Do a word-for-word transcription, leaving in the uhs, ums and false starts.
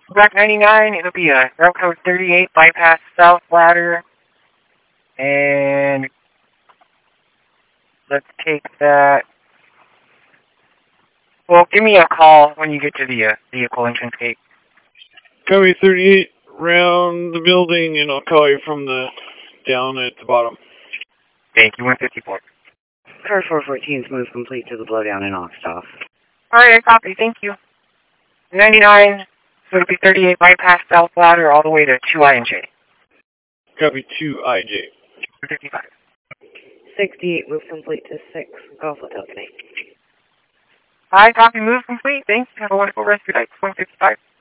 Back ninety-nine, it'll be a route code thirty-eight, bypass South Ladder. And let's take that. Well, give me a call when you get to the uh, vehicle entrance gate. Copy thirty-eight, round the building, and I'll call you from the down at the bottom. Thank you, one fifty-four. Car four fourteen's move complete to the blowdown and off stop. Alright, I copy, thank you. ninety-nine, so it'll be thirty-eight, bypass South Ladder, all the way to two I and J. Copy two I J. one fifty-five. sixty-eight, move complete to six, Golf Hotel Connect. Hi, copy, move complete, thanks. Have a wonderful rest of your night, one fifty-five.